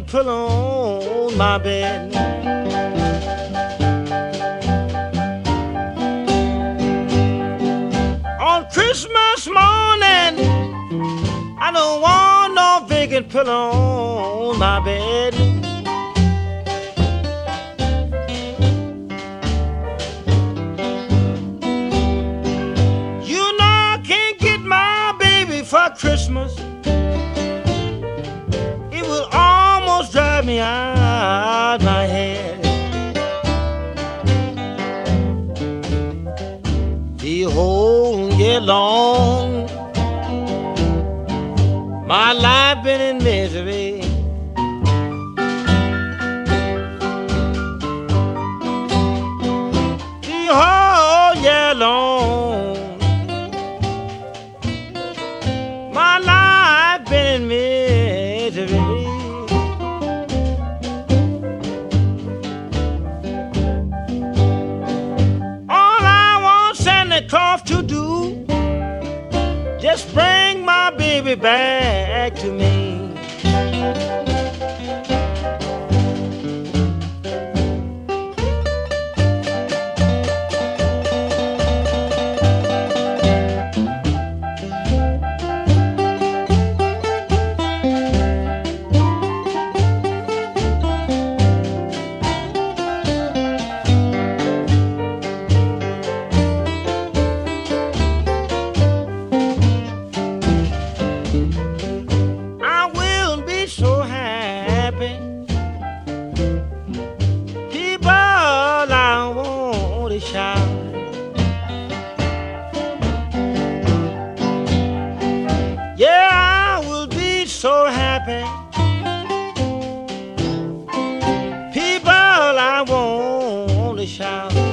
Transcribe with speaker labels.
Speaker 1: vacant pillow on my bed. On Christmas morning, I don't want no vacant pillow on my bed. You know I can't get my baby for Christmas. It will almost drive me out my head. The whole year long, my life been in misery. The whole year long, my life been in misery. All I want Santa Claus to do, just bring my baby back to me. I will be so happy. People I want to shout. Yeah, I will be so happy. People I want to shout.